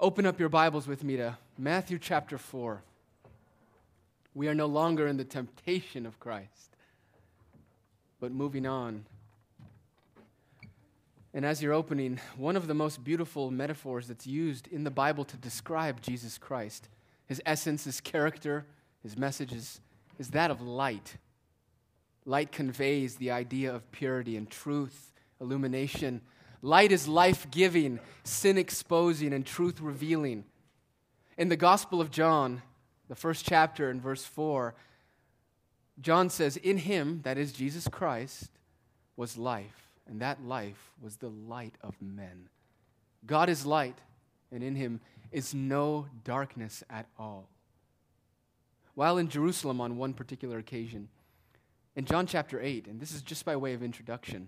Open up your Bibles with me to Matthew chapter 4. We are no longer in the temptation of Christ, but moving on. And as you're opening, one of the most beautiful metaphors that's used in the Bible to describe Jesus Christ, his essence, his character, his message is that of light. Light conveys the idea of purity and truth, illumination. Light is life-giving, sin-exposing, and truth-revealing. In the Gospel of John, the first chapter in verse 4, John says, "In him," that is Jesus Christ, "was life, and that life was the light of men." God is light, and in him is no darkness at all. While in Jerusalem on one particular occasion, in John chapter 8, and this is just by way of introduction,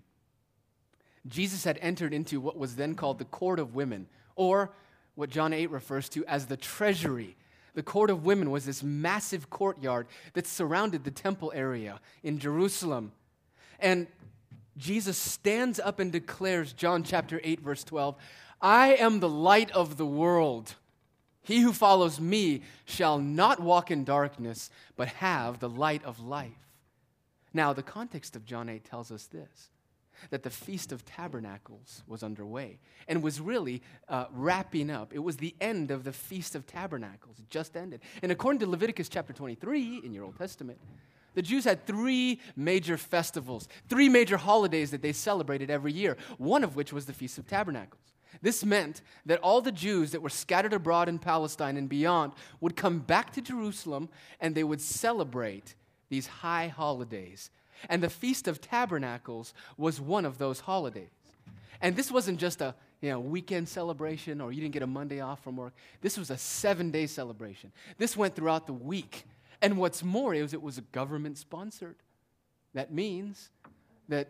Jesus had entered into what was then called the court of women, or what John 8 refers to as the treasury. The court of women was this massive courtyard that surrounded the temple area in Jerusalem. And Jesus stands up and declares, John chapter 8, verse 12, "I am the light of the world. He who follows me shall not walk in darkness, but have the light of life." Now, the context of John 8 tells us this, that the Feast of Tabernacles was underway and was really wrapping up. It was the end of the Feast of Tabernacles. It just ended. And according to Leviticus chapter 23 in your Old Testament, the Jews had three major festivals, three major holidays that they celebrated every year, one of which was the Feast of Tabernacles. This meant that all the Jews that were scattered abroad in Palestine and beyond would come back to Jerusalem and they would celebrate these high holidays. And the Feast of Tabernacles was one of those holidays. And this wasn't just a weekend celebration or you didn't get a Monday off from work. This was a 7-day celebration. This went throughout the week. And what's more is it was government-sponsored. That means that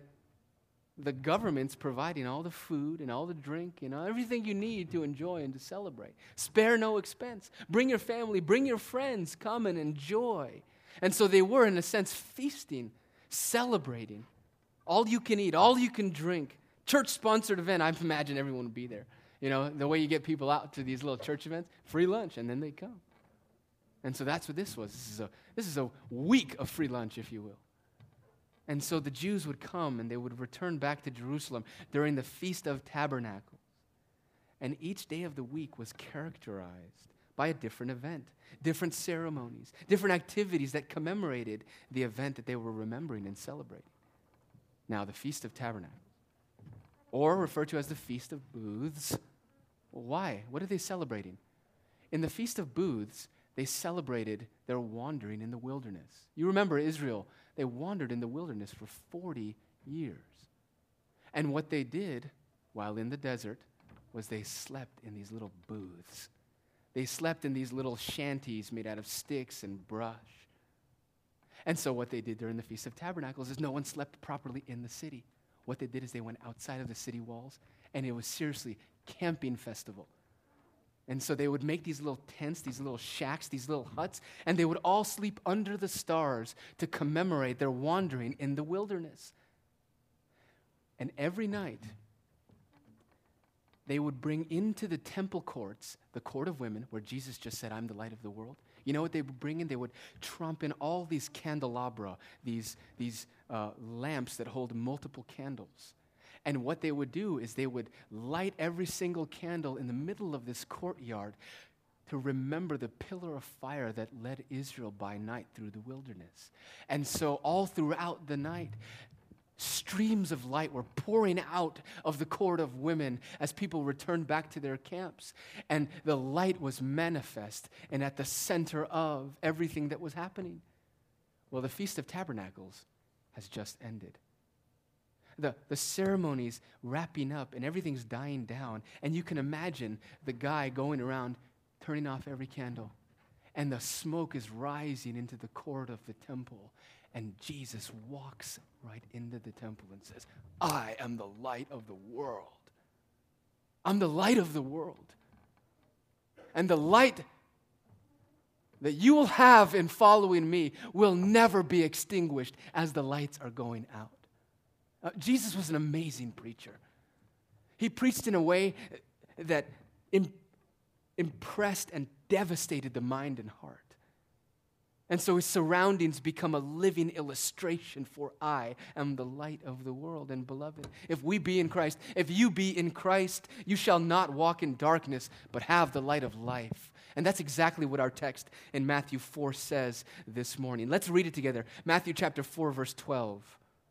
the government's providing all the food and all the drink, everything you need to enjoy and to celebrate. Spare no expense. Bring your family, bring your friends, come and enjoy. And so they were, in a sense, feasting, celebrating. All you can eat, all you can drink. Church-sponsored event. I imagine everyone would be there. The way you get people out to these little church events, free lunch, and then they come. And so that's what this was. This is a week of free lunch, if you will. And so the Jews would come and they would return back to Jerusalem during the Feast of Tabernacles. And each day of the week was characterized by a different event, different ceremonies, different activities that commemorated the event that they were remembering and celebrating. Now, the Feast of Tabernacles, or referred to as the Feast of Booths. Why? What are they celebrating? In the Feast of Booths, they celebrated their wandering in the wilderness. You remember Israel, they wandered in the wilderness for 40 years. And what they did while in the desert was they slept in these little booths. They slept in these little shanties made out of sticks and brush. And so what they did during the Feast of Tabernacles is no one slept properly in the city. What they did is they went outside of the city walls, and it was seriously camping festival. And so they would make these little tents, these little shacks, these little huts, and they would all sleep under the stars to commemorate their wandering in the wilderness. And every night, they would bring into the temple courts, the court of women, where Jesus just said, "I'm the light of the world." You know what they would bring in? They would trump in all these candelabra, these lamps that hold multiple candles. And what they would do is they would light every single candle in the middle of this courtyard to remember the pillar of fire that led Israel by night through the wilderness. And so all throughout the night, streams of light were pouring out of the court of women as people returned back to their camps. And the light was manifest and at the center of everything that was happening. Well, the Feast of Tabernacles has just ended. The ceremony's wrapping up and everything's dying down. And you can imagine the guy going around turning off every candle. And the smoke is rising into the court of the temple. And Jesus walks right into the temple and says, "I am the light of the world. I'm the light of the world. And the light that you will have in following me will never be extinguished as the lights are going out." Jesus was an amazing preacher. He preached in a way that impressed and devastated the mind and heart. And so his surroundings become a living illustration for I am the light of the world. And beloved, if we be in Christ, if you be in Christ, you shall not walk in darkness, but have the light of life. And that's exactly what our text in Matthew 4 says this morning. Let's read it together. Matthew chapter 4, verse 12.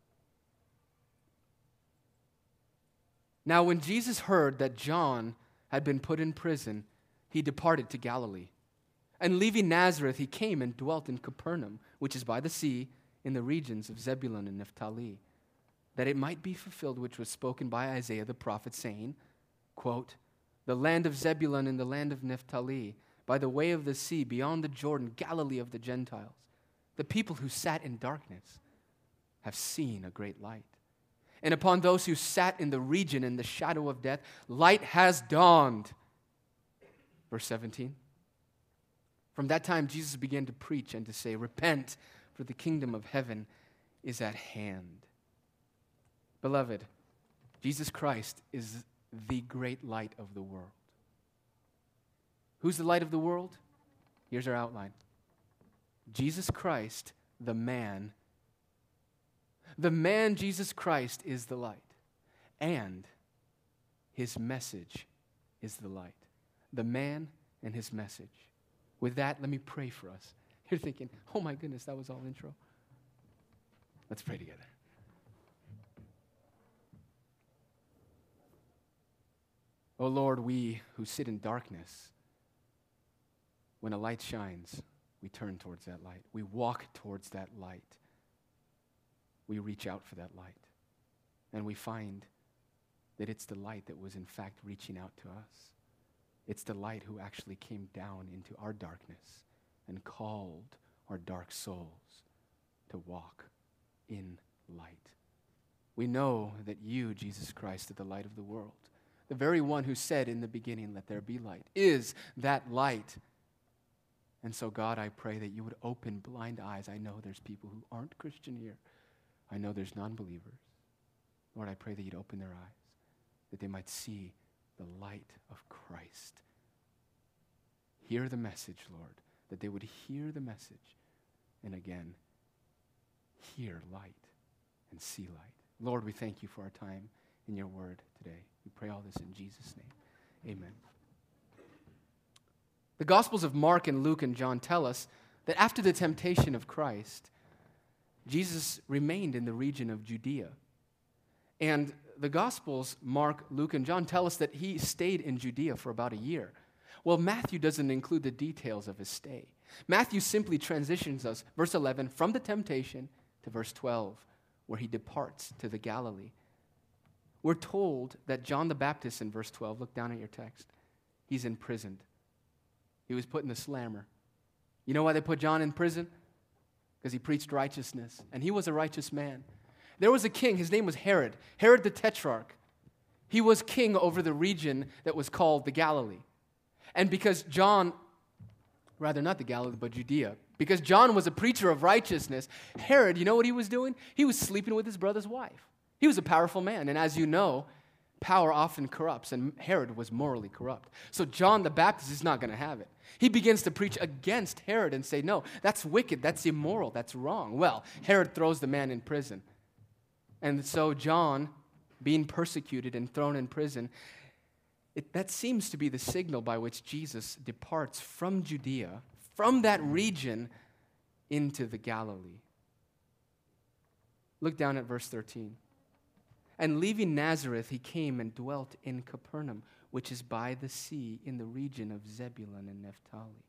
Now when Jesus heard that John had been put in prison, he departed to Galilee. And leaving Nazareth, he came and dwelt in Capernaum, which is by the sea, in the regions of Zebulun and Naphtali, that it might be fulfilled which was spoken by Isaiah the prophet, saying, quote, the land of Zebulun and the land of Naphtali, by the way of the sea, beyond the Jordan, Galilee of the Gentiles. The people who sat in darkness have seen a great light. And upon those who sat in the region in the shadow of death, light has dawned. Verse 17. From that time, Jesus began to preach and to say, repent, for the kingdom of heaven is at hand. Beloved, Jesus Christ is the great light of the world. Who's the light of the world? Here's our outline. Jesus Christ, the man. The man, Jesus Christ, is the light. And his message is the light. The man and his message. With that, let me pray for us. You're thinking, oh my goodness, that was all intro. Let's pray together. Oh Lord, we who sit in darkness, when a light shines, we turn towards that light. We walk towards that light. We reach out for that light. And we find that it's the light that was in fact reaching out to us. It's the light who actually came down into our darkness and called our dark souls to walk in light. We know that you, Jesus Christ, are the light of the world. The very one who said in the beginning, let there be light, is that light. And so, God, I pray that you would open blind eyes. I know there's people who aren't Christian here. I know there's non-believers. Lord, I pray that you'd open their eyes, that they might see the light of Christ. Hear the message, Lord, that they would hear the message and again, hear light and see light. Lord, we thank you for our time in your word today. We pray all this in Jesus' name. Amen. The Gospels of Mark and Luke and John tell us that after the temptation of Christ, Jesus remained in the region of Judea. And the Gospels, Mark, Luke, and John tell us that he stayed in Judea for about a year. Well, Matthew doesn't include the details of his stay. Matthew simply transitions us, verse 11, from the temptation to verse 12, where he departs to the Galilee. We're told that John the Baptist in verse 12, look down at your text, he's imprisoned. He was put in the slammer. You know why they put John in prison? Because he preached righteousness, and he was a righteous man. There was a king, his name was Herod the Tetrarch. He was king over the region that was called the Galilee. And because John, rather not the Galilee, but Judea, because John was a preacher of righteousness, Herod, you know what he was doing? He was sleeping with his brother's wife. He was a powerful man, and as you know, power often corrupts, and Herod was morally corrupt. So John the Baptist is not going to have it. He begins to preach against Herod and say, no, that's wicked, that's immoral, that's wrong. Well, Herod throws the man in prison. And so John, being persecuted and thrown in prison, that seems to be the signal by which Jesus departs from Judea, from that region, into the Galilee. Look down at verse 13. And leaving Nazareth, he came and dwelt in Capernaum, which is by the sea in the region of Zebulun and Naphtali.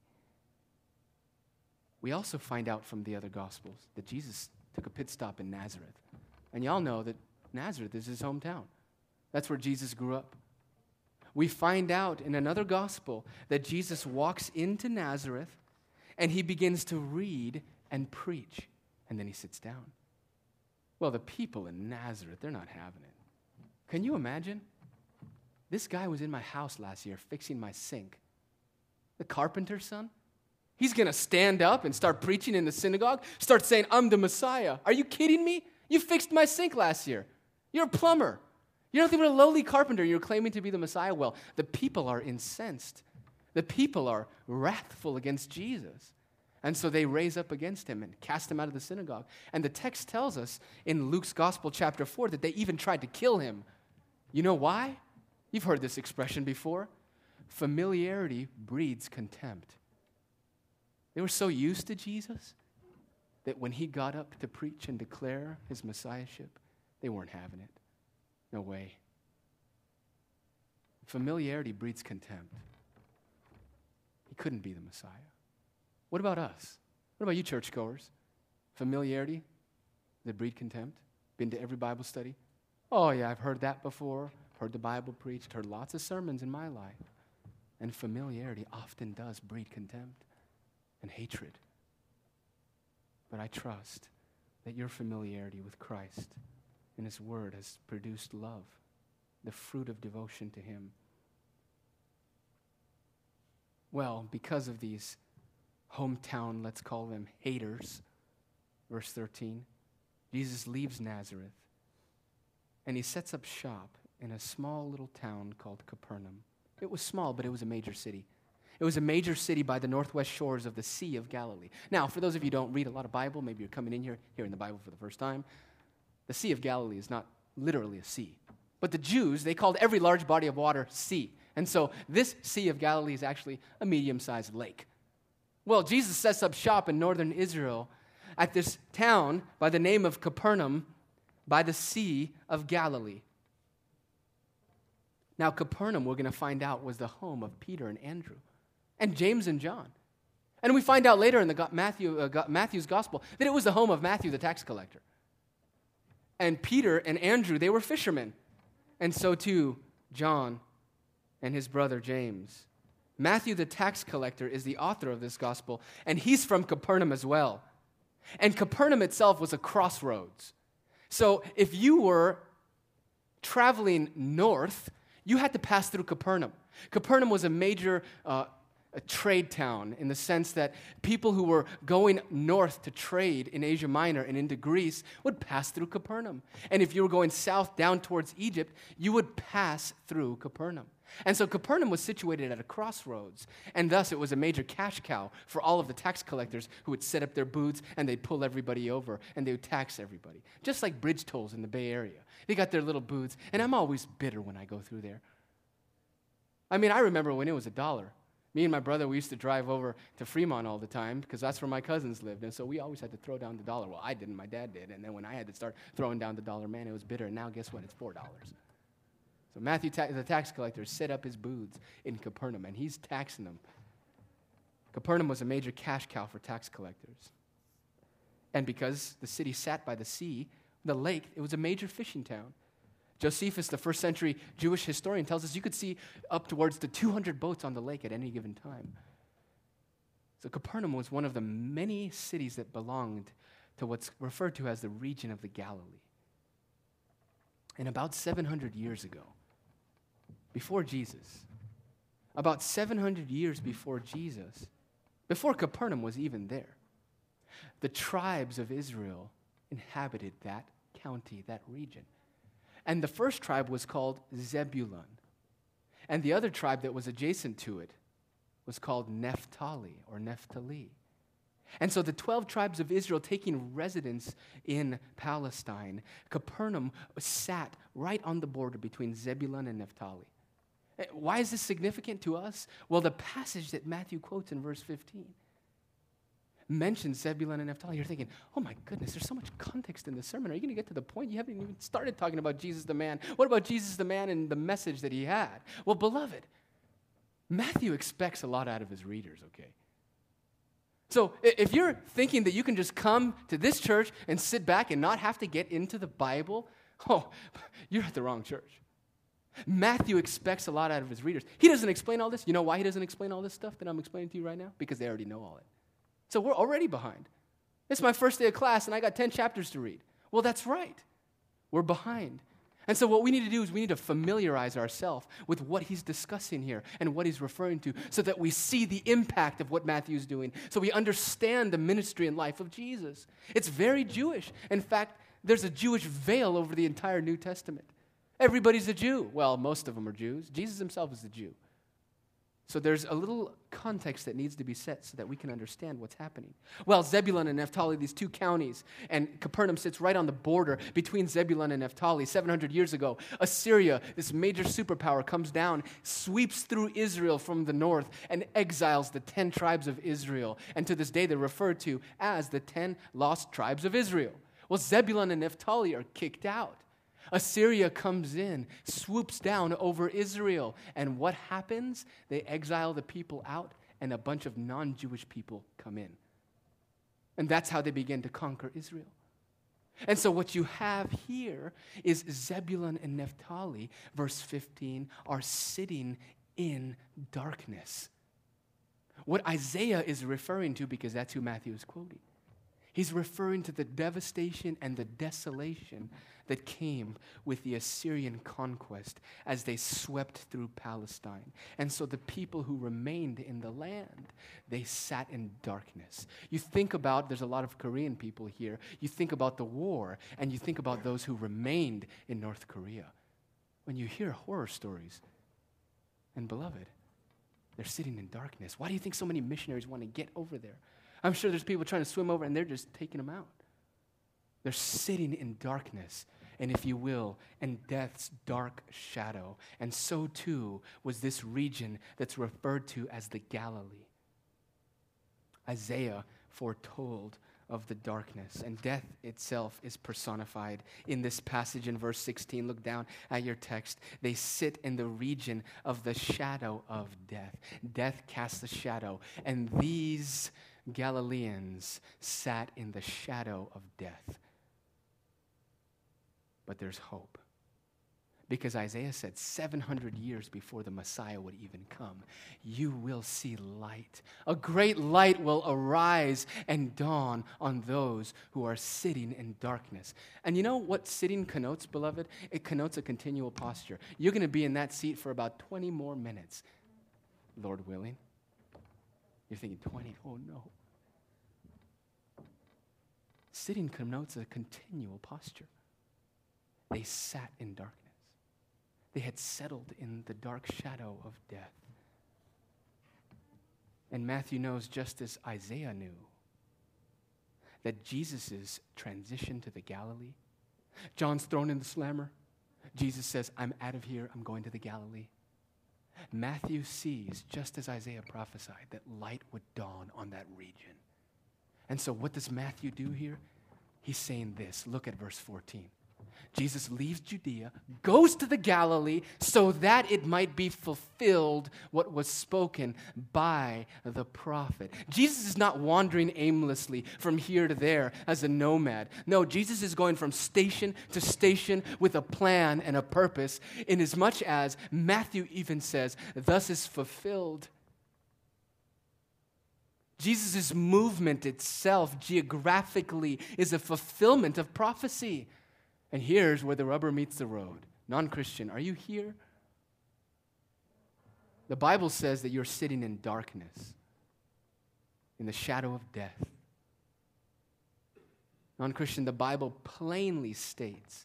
We also find out from the other Gospels that Jesus took a pit stop in Nazareth. And y'all know that Nazareth is his hometown. That's where Jesus grew up. We find out in another Gospel that Jesus walks into Nazareth and he begins to read and preach. And then he sits down. Well, the people in Nazareth, they're not having it. Can you imagine? This guy was in my house last year fixing my sink. The carpenter's son? He's going to stand up and start preaching in the synagogue, start saying, I'm the Messiah. Are you kidding me? You fixed my sink last year. You're a plumber. You're nothing but a lowly carpenter. You're claiming to be the Messiah. Well, the people are incensed. The people are wrathful against Jesus. And so they raise up against him and cast him out of the synagogue. And the text tells us in Luke's Gospel, chapter 4, that they even tried to kill him. You know why? You've heard this expression before. Familiarity breeds contempt. They were so used to Jesus that when he got up to preach and declare his messiahship, they weren't having it. No way. Familiarity breeds contempt. He couldn't be the Messiah. What about us? What about you churchgoers? Familiarity that breed contempt? Been to every Bible study? Oh yeah, I've heard that before. Heard the Bible preached. Heard lots of sermons in my life. And familiarity often does breed contempt and hatred. But I trust that your familiarity with Christ and his word has produced love, the fruit of devotion to him. Well, because of these hometown, let's call them haters, verse 13, Jesus leaves Nazareth and he sets up shop in a small little town called Capernaum. It was small, but it was a major city. It was a major city by the northwest shores of the Sea of Galilee. Now, for those of you who don't read a lot of Bible, maybe you're coming in here hearing the Bible for the first time, the Sea of Galilee is not literally a sea. But the Jews, they called every large body of water sea. And so this Sea of Galilee is actually a medium-sized lake. Well, Jesus sets up shop in northern Israel at this town by the name of Capernaum by the Sea of Galilee. Now, Capernaum, we're going to find out, was the home of Peter and Andrew and James and John. And we find out later in the Matthew's gospel that it was the home of Matthew the tax collector. And Peter and Andrew, they were fishermen. And so too, John and his brother James. Matthew the tax collector is the author of this gospel, and he's from Capernaum as well. And Capernaum itself was a crossroads. So if you were traveling north, you had to pass through Capernaum. Capernaum was a major a trade town in the sense that people who were going north to trade in Asia Minor and into Greece would pass through Capernaum. And if you were going south down towards Egypt, you would pass through Capernaum. And so Capernaum was situated at a crossroads, and thus it was a major cash cow for all of the tax collectors who would set up their booths and they'd pull everybody over and they would tax everybody. Just like bridge tolls in the Bay Area. They got their little booths, and I'm always bitter when I go through there. I mean, I remember when it was $1. Me and my brother, we used to drive over to Fremont all the time because that's where my cousins lived. And so we always had to throw down the $1. Well, I didn't. My dad did. And then when I had to start throwing down the $1, man, it was bitter. And now guess what? It's $4. So Matthew, the tax collector, set up his booths in Capernaum, and he's taxing them. Capernaum was a major cash cow for tax collectors. And because the city sat by the sea, the lake, it was a major fishing town. Josephus, the first century Jewish historian, tells us you could see up towards the 200 boats on the lake at any given time. So Capernaum was one of the many cities that belonged to what's referred to as the region of the Galilee. And about 700 years ago, before Jesus, about 700 years before Jesus, before Capernaum was even there, the tribes of Israel inhabited that county, that region. And the first tribe was called Zebulun. And the other tribe that was adjacent to it was called Naphtali or Naphtali. And so the 12 tribes of Israel taking residence in Palestine, Capernaum sat right on the border between Zebulun and Naphtali. Why is this significant to us? Well, the passage that Matthew quotes in verse 15 mentions Zebulun and Naphtali. You're thinking, oh my goodness, there's so much context in the sermon. Are you going to get to the point? You haven't even started talking about Jesus the man. What about Jesus the man and the message that he had? Well, beloved, Matthew expects a lot out of his readers, okay? So if you're thinking that you can just come to this church and sit back and not have to get into the Bible, oh, you're at the wrong church. Matthew expects a lot out of his readers. He doesn't explain all this. You know why he doesn't explain all this stuff that I'm explaining to you right now? Because they already know all it. So we're already behind. It's my first day of class, and I got 10 chapters to read. Well, that's right. We're behind. And so what we need to do is we need to familiarize ourselves with what he's discussing here and what he's referring to so that we see the impact of what Matthew's doing, so we understand the ministry and life of Jesus. It's very Jewish. In fact, there's a Jewish veil over the entire New Testament. Everybody's a Jew. Well, most of them are Jews. Jesus himself is a Jew. So there's a little context that needs to be set so that we can understand what's happening. Well, Zebulun and Naphtali, these two counties, and Capernaum sits right on the border between Zebulun and Naphtali. 700 years ago, Assyria, this major superpower, comes down, sweeps through Israel from the north, and exiles the 10 tribes of Israel. And to this day, they're referred to as the 10 lost tribes of Israel. Well, Zebulun and Naphtali are kicked out. Assyria comes in, swoops down over Israel. And what happens? They exile the people out, and a bunch of non-Jewish people come in. And that's how they begin to conquer Israel. And so what you have here is Zebulun and Naphtali, verse 15, are sitting in darkness. What Isaiah is referring to, because that's who Matthew is quoting, he's referring to the devastation and the desolation that came with the Assyrian conquest as they swept through Palestine. And so the people who remained in the land, they sat in darkness. You think about, there's a lot of Korean people here, you think about the war, and you think about those who remained in North Korea. When you hear horror stories, and beloved, they're sitting in darkness. Why do you think so many missionaries want to get over there? I'm sure there's people trying to swim over and they're just taking them out. They're sitting in darkness, and if you will, in death's dark shadow. And so too was this region that's referred to as the Galilee. Isaiah foretold of the darkness, and death itself is personified in this passage in verse 16. Look down at your text. They sit in the region of the shadow of death. Death casts a shadow, and these Galileans sat in the shadow of death. But there's hope. Because Isaiah said 700 years before the Messiah would even come, you will see light. A great light will arise and dawn on those who are sitting in darkness. And you know what sitting connotes, beloved? It connotes a continual posture. You're going to be in that seat for about 20 more minutes, Lord willing. You're thinking, 20? Oh, no. Sitting connotes a continual posture. They sat in darkness. They had settled in the dark shadow of death. And Matthew knows, just as Isaiah knew, that Jesus' transition to the Galilee, John's thrown in the slammer. Jesus says, I'm out of here. I'm going to the Galilee. Matthew sees, just as Isaiah prophesied, that light would dawn on that region. And so what does Matthew do here? He's saying this. Look at verse 14. Jesus leaves Judea, goes to the Galilee, so that it might be fulfilled what was spoken by the prophet. Jesus is not wandering aimlessly from here to there as a nomad. No, Jesus is going from station to station with a plan and a purpose, inasmuch as Matthew even says, thus is fulfilled. Jesus' movement itself geographically is a fulfillment of prophecy. And here's where the rubber meets the road. Non-Christian, are you here? The Bible says that you're sitting in darkness, in the shadow of death. Non-Christian, the Bible plainly states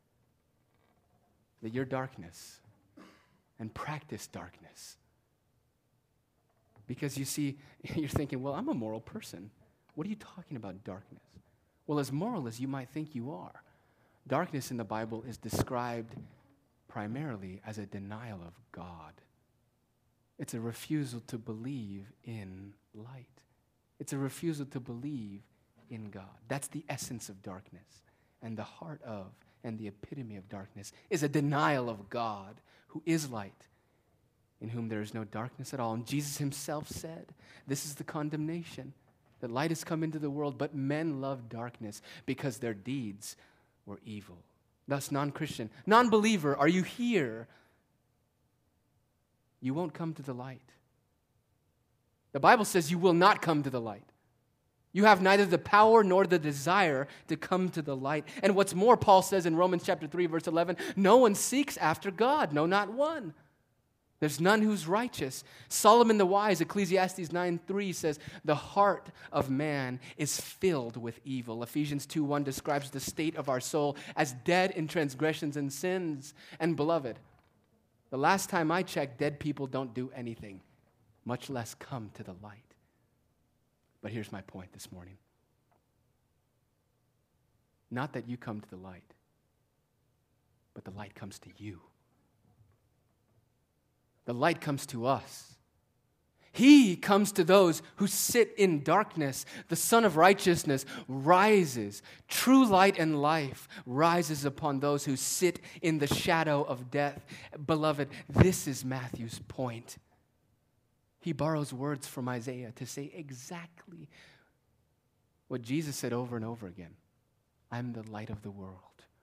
that you're darkness and practice darkness. Because you see, you're thinking, well, I'm a moral person. What are you talking about, darkness? Well, as moral as you might think you are, darkness in the Bible is described primarily as a denial of God. It's a refusal to believe in light. It's a refusal to believe in God. That's the essence of darkness. And the heart of and the epitome of darkness is a denial of God, who is light, in whom there is no darkness at all. And Jesus himself said, this is the condemnation, that light has come into the world, but men love darkness because their deeds were evil. Thus, non-Christian, non-believer, are you here? You won't come to the light. The Bible says you will not come to the light. You have neither the power nor the desire to come to the light. And what's more, Paul says in Romans chapter 3, verse 11, no one seeks after God, no, not one. There's none who's righteous. Solomon the wise, Ecclesiastes 9:3 says, the heart of man is filled with evil. Ephesians 2:1 describes the state of our soul as dead in transgressions and sins. And beloved, the last time I checked, dead people don't do anything. much less come to the light. But here's my point this morning. Not that you come to the light, but the light comes to you. The light comes to us. He comes to those who sit in darkness. The Son of Righteousness rises. True light and life rises upon those who sit in the shadow of death. Beloved, this is Matthew's point. He borrows words from Isaiah to say exactly what Jesus said over and over again. I'm the light of the world.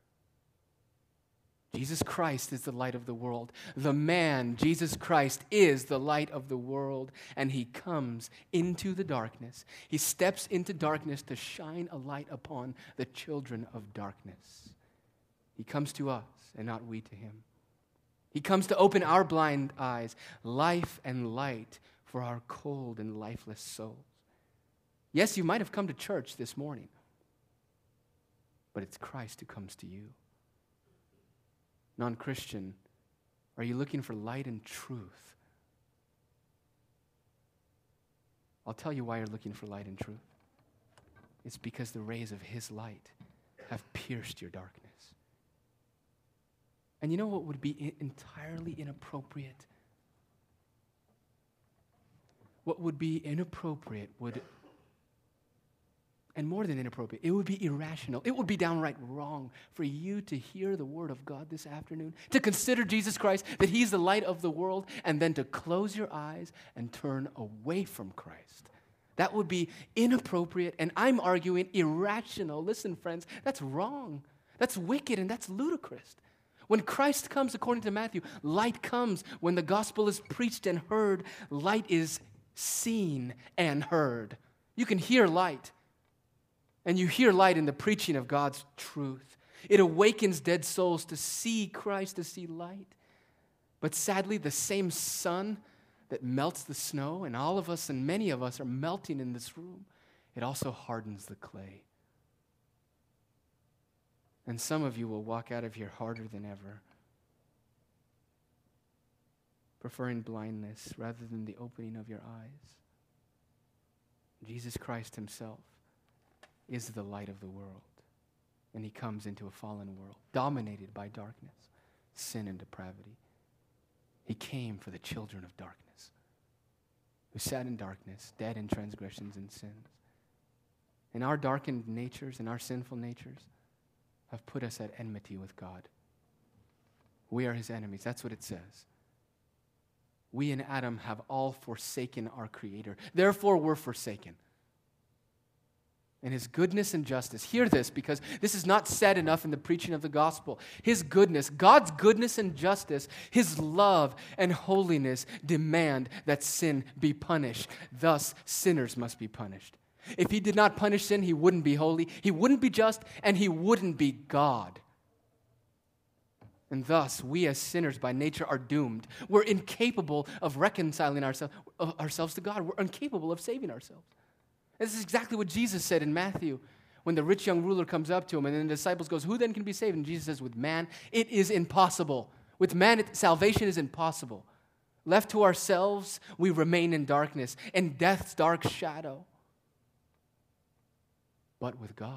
Jesus Christ is the light of the world. The man, Jesus Christ, is the light of the world, and he comes into the darkness. He steps into darkness to shine a light upon the children of darkness. He comes to us, and not we to him. He comes to open our blind eyes, life and light for our cold and lifeless souls. Yes, you might have come to church this morning, but it's Christ who comes to you. Non-Christian, are you looking for light and truth? I'll tell you why you're looking for light and truth. It's because the rays of his light have pierced your darkness. And you know what would be entirely inappropriate? What would be inappropriate and more than inappropriate, it would be irrational. It would be downright wrong for you to hear the word of God this afternoon, to consider Jesus Christ, that he's the light of the world, and then to close your eyes and turn away from Christ. That would be inappropriate, and I'm arguing irrational. Listen, friends, that's wrong. That's wicked, and that's ludicrous. When Christ comes, according to Matthew, light comes. When the gospel is preached and heard, light is seen and heard. You can hear light. And you hear light in the preaching of God's truth. It awakens dead souls to see Christ, to see light. But sadly, the same sun that melts the snow, and all of us and many of us are melting in this room, it also hardens the clay. And some of you will walk out of here harder than ever, preferring blindness rather than the opening of your eyes. Jesus Christ himself is the light of the world. And he comes into a fallen world, dominated by darkness, sin, and depravity. He came for the children of darkness, who sat in darkness, dead in transgressions and sins. And our darkened natures and our sinful natures have put us at enmity with God. We are his enemies. That's what it says. We in Adam have all forsaken our Creator. Therefore, we're forsaken. And his goodness and justice. Hear this, because this is not said enough in the preaching of the gospel. His goodness, God's goodness and justice, his love and holiness demand that sin be punished. Thus, sinners must be punished. If he did not punish sin, he wouldn't be holy, he wouldn't be just, and he wouldn't be God. And thus, we as sinners by nature are doomed. We're incapable of reconciling ourselves to God. We're incapable of saving ourselves. This is exactly what Jesus said in Matthew when the rich young ruler comes up to him, and then the disciples goes, who then can be saved? And Jesus says, with man, it is impossible. With man, salvation is impossible. Left to ourselves, we remain in darkness, in death's dark shadow. But with God,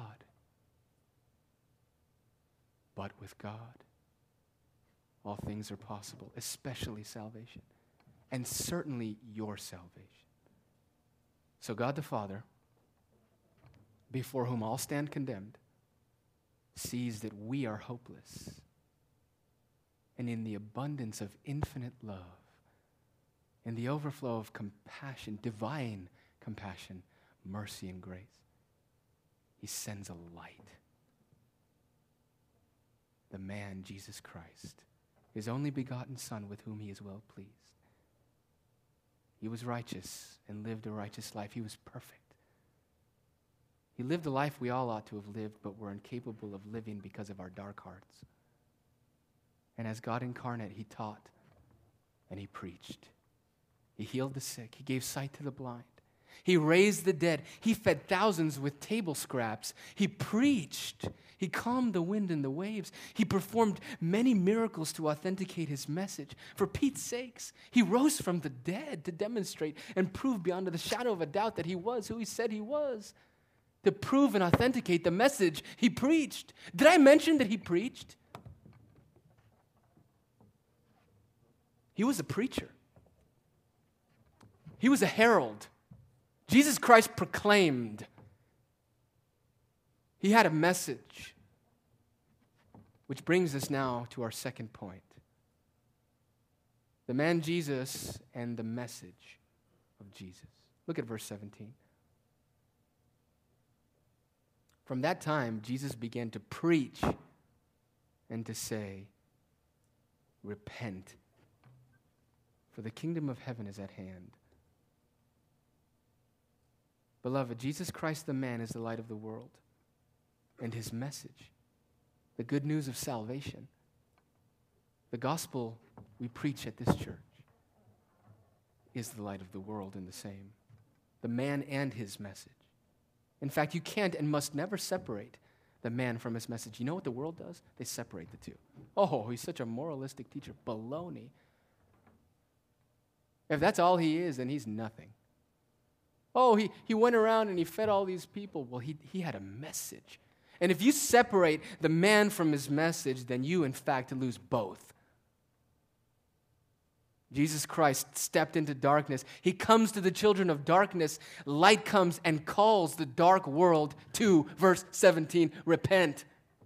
all things are possible, especially salvation, and certainly your salvation. So God the Father, before whom all stand condemned, sees that we are hopeless. And in the abundance of infinite love, in the overflow of compassion, divine compassion, mercy, and grace, he sends a light. The man, Jesus Christ, his only begotten Son, with whom he is well pleased. He was righteous and lived a righteous life. He was perfect. He lived the life we all ought to have lived, but were incapable of living because of our dark hearts. And as God incarnate, he taught and he preached. He healed the sick. He gave sight to the blind. He raised the dead. He fed thousands with table scraps. He preached. He calmed the wind and the waves. He performed many miracles to authenticate his message. For Pete's sakes, he rose from the dead to demonstrate and prove beyond the shadow of a doubt that he was who he said he was. To prove and authenticate the message he preached. Did I mention that he preached? He was a preacher. He was a herald. Jesus Christ proclaimed. He had a message. Which brings us now to our second point. The man Jesus and the message of Jesus. Look at verse 17. From that time, Jesus began to preach and to say, repent, for the kingdom of heaven is at hand. Beloved, Jesus Christ the man is the light of the world, and his message, the good news of salvation, the gospel we preach at this church, is the light of the world in the same. The man and his message. In fact, you can't and must never separate the man from his message. You know what the world does? They separate the two. Oh, he's such a moralistic teacher. Baloney. If that's all he is, then he's nothing. Oh, he went around and he fed all these people. Well, he had a message. And if you separate the man from his message, then you, in fact, lose both. Jesus Christ stepped into darkness. He comes to the children of darkness. Light comes and calls the dark world to, verse 17, repent.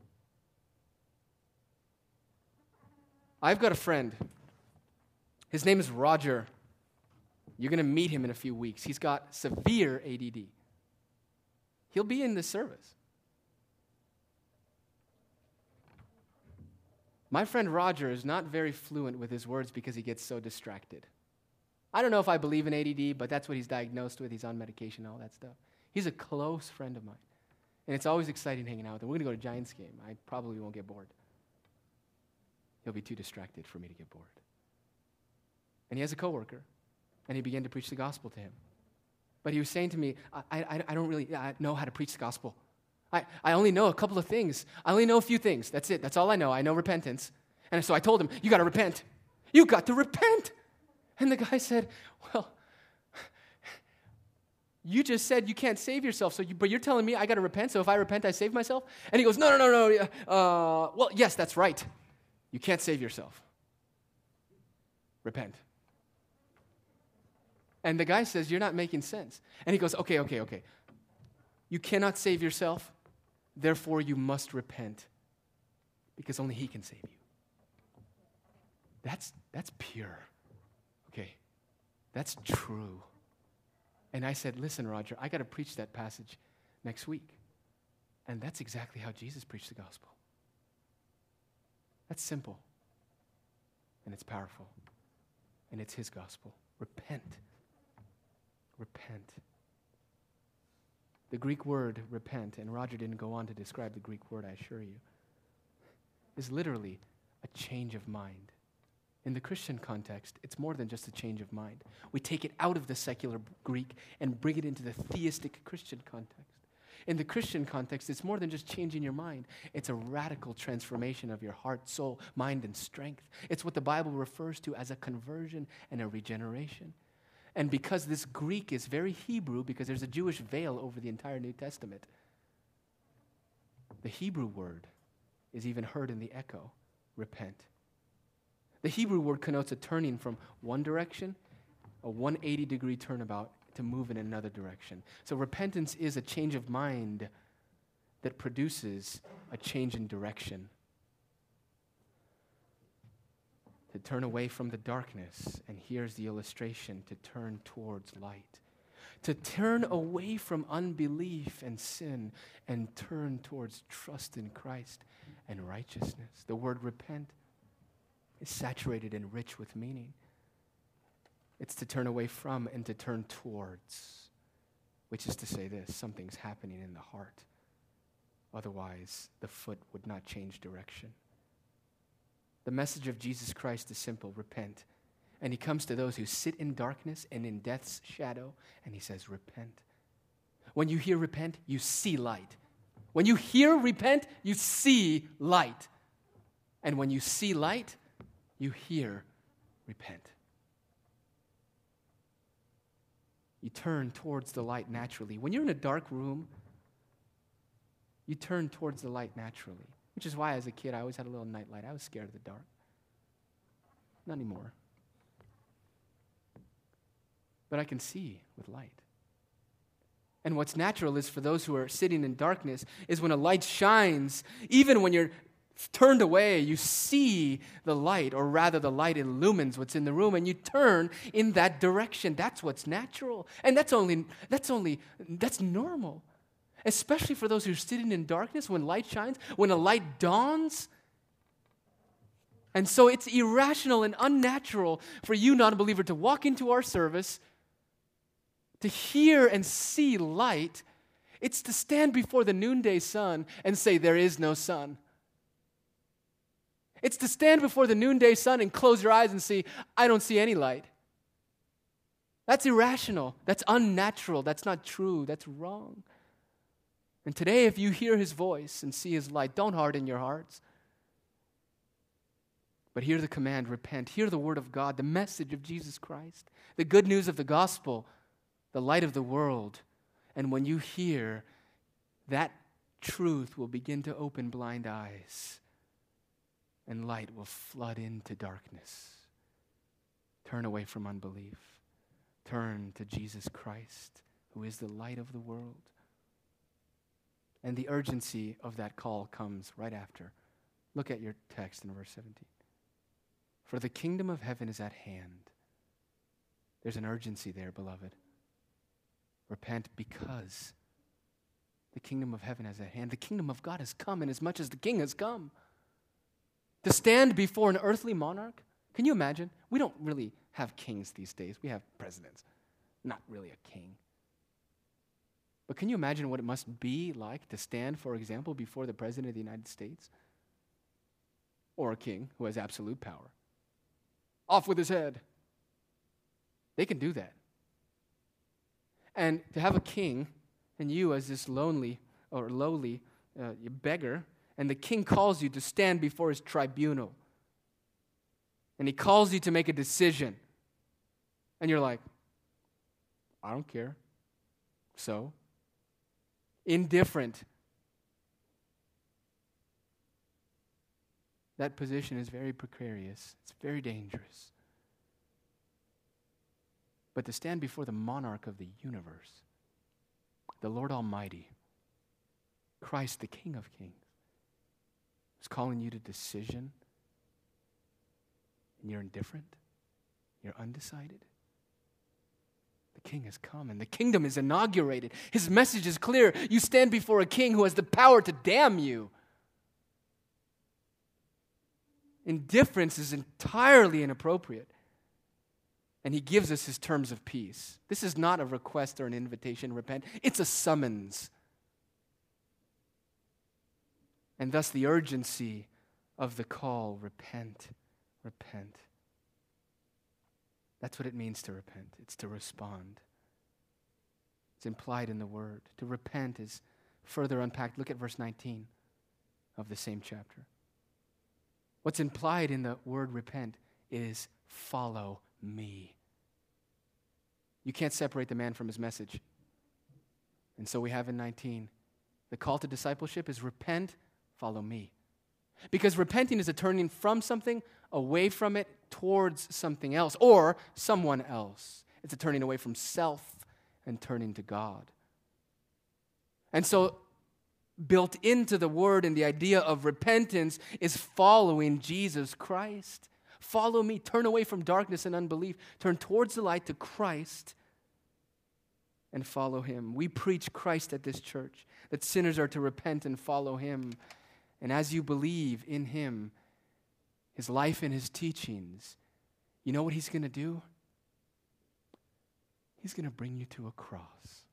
I've got a friend. His name is Roger. You're going to meet him in a few weeks. He's got severe ADD. He'll be in this service. My friend Roger is not very fluent with his words because he gets so distracted. I don't know if I believe in ADD, but that's what he's diagnosed with. He's on medication, all that stuff. He's a close friend of mine. And it's always exciting hanging out with him. We're going to go to a Giants game. I probably won't get bored. He'll be too distracted for me to get bored. And he has a coworker, and he began to preach the gospel to him. But he was saying to me, I don't really know how to preach the gospel. I only know a couple of things. I only know a few things. That's it. That's all I know. I know repentance. And so I told him, you got to repent. You got to repent. And the guy said, well, you just said you can't save yourself, but you're telling me I got to repent, so if I repent, I save myself? And he goes, no. Well, yes, that's right. You can't save yourself. Repent. And the guy says, you're not making sense. And he goes, okay. You cannot save yourself. Therefore, you must repent, because only he can save you. That's pure. Okay, that's true. And I said, listen, Roger, I got to preach that passage next week. And that's exactly how Jesus preached the gospel. That's simple. And it's powerful. And it's his gospel. Repent. Repent. The Greek word repent, and Roger didn't go on to describe the Greek word, I assure you, is literally a change of mind. In the Christian context, it's more than just a change of mind. We take it out of the secular Greek and bring it into the theistic Christian context. In the Christian context, it's more than just changing your mind. It's a radical transformation of your heart, soul, mind, and strength. It's what the Bible refers to as a conversion and a regeneration. And because this Greek is very Hebrew, because there's a Jewish veil over the entire New Testament, the Hebrew word is even heard in the echo, repent. The Hebrew word connotes a turning from one direction, a 180-degree turnabout, to move in another direction. So repentance is a change of mind that produces a change in direction. To turn away from the darkness, and here's the illustration, to turn towards light. To turn away from unbelief and sin and turn towards trust in Christ and righteousness. The word repent is saturated and rich with meaning. It's to turn away from and to turn towards, which is to say this, something's happening in the heart. Otherwise, the foot would not change direction. The message of Jesus Christ is simple, repent. And he comes to those who sit in darkness and in death's shadow, and he says, repent. When you hear repent, you see light. When you hear repent, you see light. And when you see light, you hear repent. You turn towards the light naturally. When you're in a dark room, you turn towards the light naturally. Which is why as a kid I always had a little night light. I was scared of the dark. Not anymore. But I can see with light. And what's natural is for those who are sitting in darkness is when a light shines, even when you're turned away, you see the light, or rather the light illumines what's in the room, and you turn in that direction. That's what's natural. And that's normal. Especially for those who are sitting in darkness, when light shines, when a light dawns. And so it's irrational and unnatural for you, non-believer, to walk into our service, to hear and see light. It's to stand before the noonday sun and say, there is no sun. It's to stand before the noonday sun and close your eyes and see, I don't see any light. That's irrational. That's unnatural. That's not true. That's wrong. And today, if you hear his voice and see his light, don't harden your hearts. But hear the command, repent. Hear the word of God, the message of Jesus Christ, the good news of the gospel, the light of the world. And when you hear, that truth will begin to open blind eyes, and light will flood into darkness. Turn away from unbelief. Turn to Jesus Christ, who is the light of the world. And the urgency of that call comes right after. Look at your text in verse 17. For the kingdom of heaven is at hand. There's an urgency there, beloved. Repent because the kingdom of heaven is at hand. The kingdom of God has come, inasmuch as the king has come. To stand before an earthly monarch, can you imagine? We don't really have kings these days. We have presidents, not really a king. But can you imagine what it must be like to stand, for example, before the President of the United States? Or a king who has absolute power. Off with his head. They can do that. And to have a king, and you as this lonely or lowly beggar, and the king calls you to stand before his tribunal. And he calls you to make a decision. And you're like, I don't care. So? Indifferent. That position is very precarious. It's very dangerous. But to stand before the monarch of the universe, the Lord Almighty, Christ, the King of Kings, is calling you to decision, and you're indifferent, you're undecided. The king has come and the kingdom is inaugurated. His message is clear. You stand before a king who has the power to damn you. Indifference is entirely inappropriate. And he gives us his terms of peace. This is not a request or an invitation to repent. It's a summons. And thus the urgency of the call, repent, repent. That's what it means to repent. It's to respond. It's implied in the word. To repent is further unpacked. Look at verse 19 of the same chapter. What's implied in the word repent is follow me. You can't separate the man from his message. And so we have in 19, the call to discipleship is repent, follow me. Because repenting is a turning from something, away from it, towards something else, or someone else. It's a turning away from self and turning to God. And so, built into the word and the idea of repentance is following Jesus Christ. Follow me, turn away from darkness and unbelief, turn towards the light to Christ and follow him. We preach Christ at this church, that sinners are to repent and follow him. And as you believe in him, his life and his teachings, you know what he's going to do? He's going to bring you to a cross.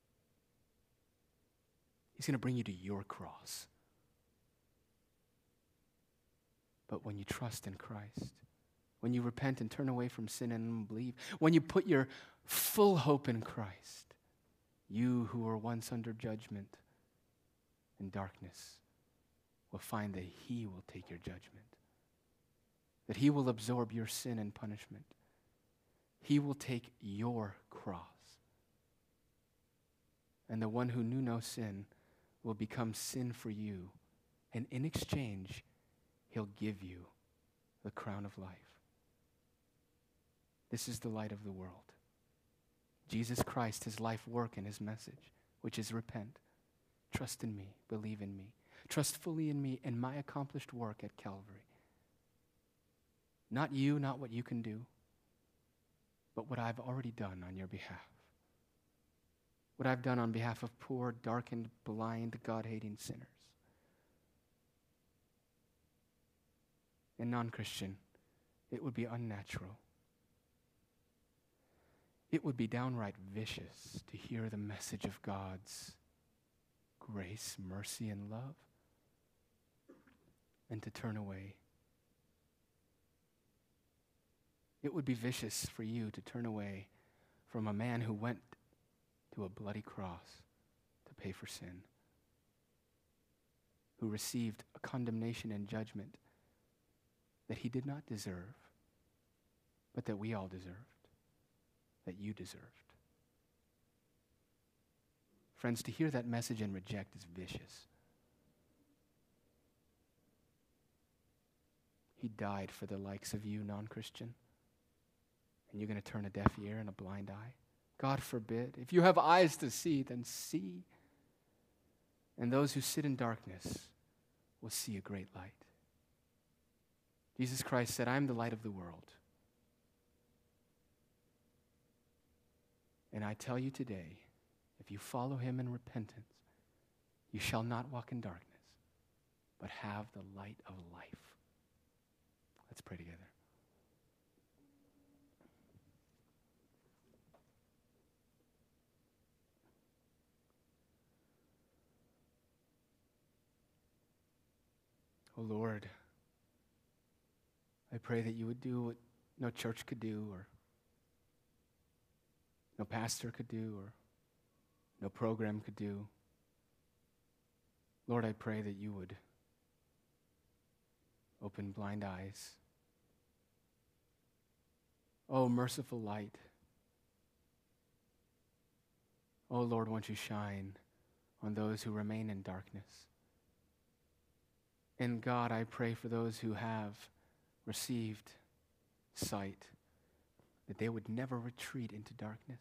He's going to bring you to your cross. But when you trust in Christ, when you repent and turn away from sin and believe, when you put your full hope in Christ, you who were once under judgment and darkness will find that he will take your judgment, that he will absorb your sin and punishment. He will take your cross. And the one who knew no sin will become sin for you, and in exchange, he'll give you the crown of life. This is the light of the world. Jesus Christ, his life work and his message, which is repent, trust in me, believe in me, trust fully in me and my accomplished work at Calvary. Not you, not what you can do, but what I've already done on your behalf. What I've done on behalf of poor, darkened, blind, God-hating sinners. And non-Christian, it would be unnatural. It would be downright vicious to hear the message of God's grace, mercy, and love, and to turn away. It would be vicious for you to turn away from a man who went to a bloody cross to pay for sin, who received a condemnation and judgment that he did not deserve, but that we all deserved, that you deserved. Friends, to hear that message and reject is vicious. He died for the likes of you, non-Christian, and you're going to turn a deaf ear and a blind eye? God forbid. If you have eyes to see, then see. And those who sit in darkness will see a great light. Jesus Christ said, I am the light of the world. And I tell you today, if you follow him in repentance, you shall not walk in darkness, but have the light of life. Let's pray together. Oh Lord, I pray that you would do what no church could do, or no pastor could do, or no program could do. Lord, I pray that you would open blind eyes. Oh, merciful light. Oh Lord, won't you shine on those who remain in darkness. And God, I pray for those who have received sight, that they would never retreat into darkness.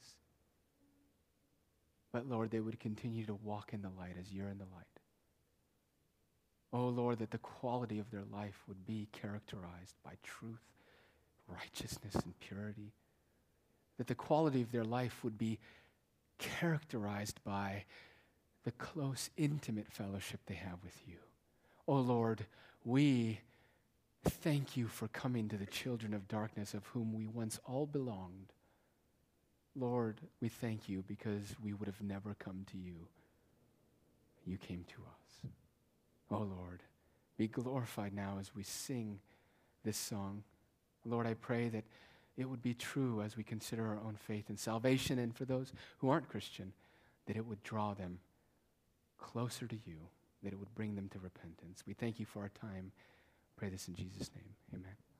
But Lord, they would continue to walk in the light as you're in the light. Oh Lord, that the quality of their life would be characterized by truth, righteousness, and purity. That the quality of their life would be characterized by the close, intimate fellowship they have with you. Oh Lord, we thank you for coming to the children of darkness, of whom we once all belonged. Lord, we thank you because we would have never come to you. You came to us. Oh Lord, be glorified now as we sing this song. Lord, I pray that it would be true as we consider our own faith and salvation, and for those who aren't Christian, that it would draw them closer to you, that it would bring them to repentance. We thank you for our time. Pray this in Jesus' name. Amen.